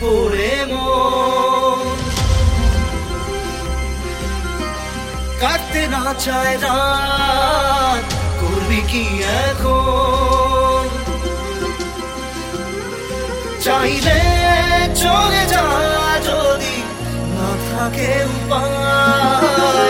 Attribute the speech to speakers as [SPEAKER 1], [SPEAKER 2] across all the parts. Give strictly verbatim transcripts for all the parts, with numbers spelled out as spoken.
[SPEAKER 1] পড়ে মন কাটতে না চায় রাত, করবি কি এখন? চাইলে চলে যা যদি না থাকে উপায়,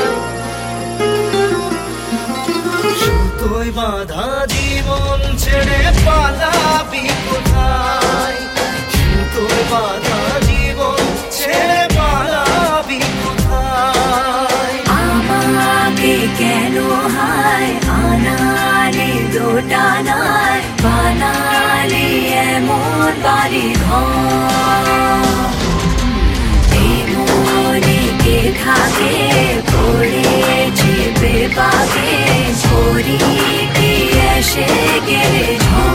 [SPEAKER 1] সুতোয় বাঁধা জীবন ছেড়ে পালাবি কোথায়? সুতোয় বাঁধা জীবন ছেড়ে পালাবি কোথায়?
[SPEAKER 2] আমাকে কেন হায় আনালি দোটানায় বানালি এমন বাড়ি ঘর, এই মনে কে থাকে পড়েছি বেবাকে, করি কি এসে গেলে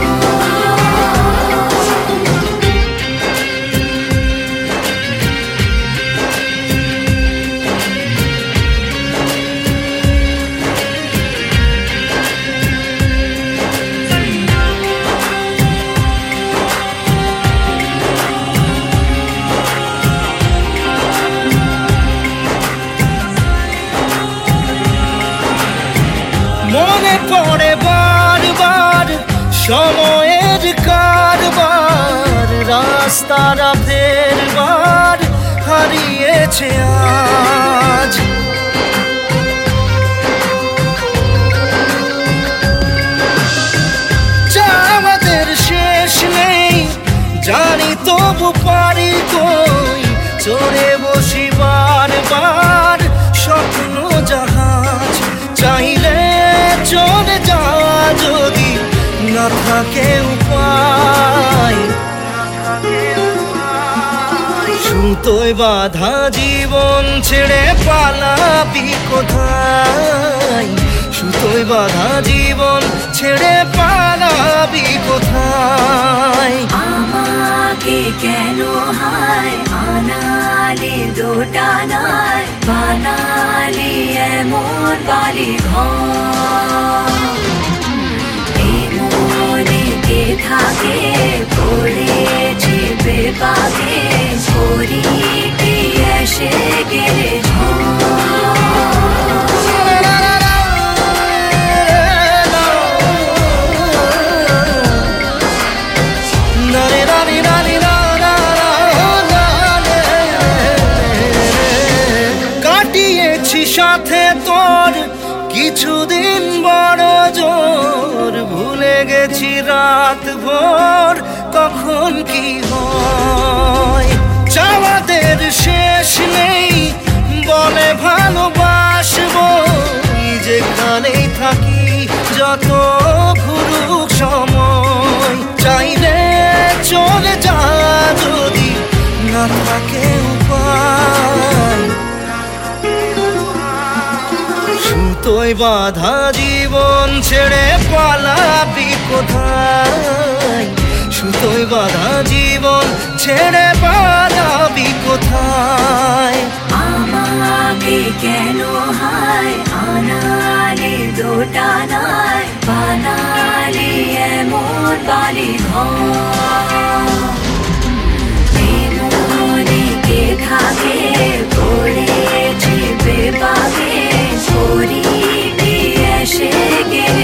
[SPEAKER 1] মনে পড়ে বারবার সময়ের কারবার, রাস্তারা ফেরবার হারিয়েছে আজ। আমাদের শেষ নেই জানি, তবু পারি কই চড়ে বসি বারবার স্বপ্ন জাহাজ। চাইলে চলে যা যদি না থাকে উপায়, সুতোয় বাঁধা জীবন ছেড়ে পালাবি কোথায়? সুতোয় বাঁধা জীবন ছেড়ে পালাবি কোথায়?
[SPEAKER 2] আমাকে কেন হায় আনালি দোটানায় বানালি এমন বাড়ি ঘর, এই মনে কে থাকে পড়েছি বেবাকে, করি কি এসে গেলে
[SPEAKER 1] সাথে তোর কিছুদিন বড় জোর, ভুলে গেছি রাত ভোর কখন কি হয়। চাওয়াদের শেষ নেই বলে ভালোবাসবো, যেখানেই থাকি যত ঘুরুক সময়। চাইলে চলে যা যদি না থাকে উপায়, সুতোয় বাঁধা জীবন ছেড়ে পালাবি কোথায়? সুতোয় বাঁধা জীবন ছেড়ে পালাবি কোথায়?
[SPEAKER 2] আমাকে কেন হায় আনালি দোটানায় বানালি এমন বাড়ি ঘর, এই মনে কে থাকে পড়েছি বেবাকে, করি কি এসে গেলে